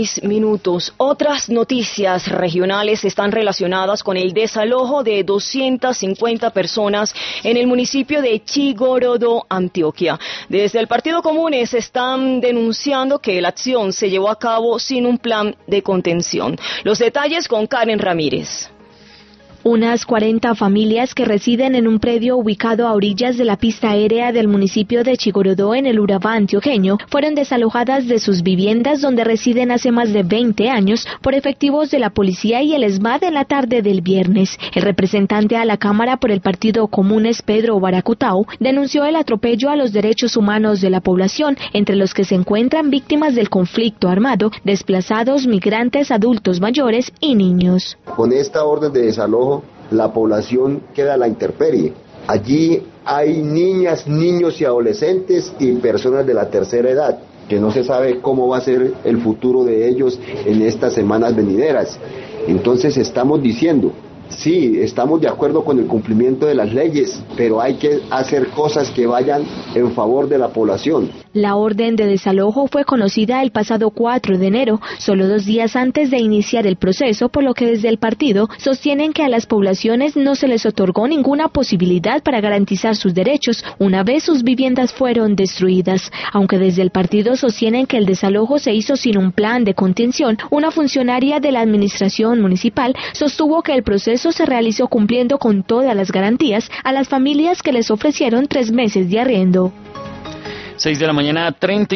Minutos. Otras noticias regionales están relacionadas con el desalojo de 250 personas en el municipio de Chigorodó, Antioquia. Desde el Partido Comunes están denunciando que la acción se llevó a cabo sin un plan de contención. Los detalles con Karen Ramírez. Unas 40 familias que residen en un predio ubicado a orillas de la pista aérea del municipio de Chigorodó en el Urabá antioqueño fueron desalojadas de sus viviendas donde residen hace más de 20 años por efectivos de la policía y el ESMAD en la tarde del viernes. El representante a la Cámara por el Partido Comunes, Pedro Baracutau, denunció el atropello a los derechos humanos de la población, entre los que se encuentran víctimas del conflicto armado, desplazados, migrantes, adultos mayores y niños. Con esta orden de desalojo, la población queda a la intemperie. Allí hay niñas, niños y adolescentes y personas de la tercera edad, que no se sabe cómo va a ser el futuro de ellos en estas semanas venideras. Entonces estamos diciendo, sí, estamos de acuerdo con el cumplimiento de las leyes, pero hay que hacer cosas que vayan en favor de la población. La orden de desalojo fue conocida el pasado 4 de enero, solo 2 días antes de iniciar el proceso, por lo que desde el partido sostienen que a las poblaciones no se les otorgó ninguna posibilidad para garantizar sus derechos una vez sus viviendas fueron destruidas. Aunque desde el partido sostienen que el desalojo se hizo sin un plan de contención, una funcionaria de la administración municipal sostuvo que el proceso se realizó cumpliendo con todas las garantías a las familias que les ofrecieron 3 meses de arriendo. 6 de la mañana, 30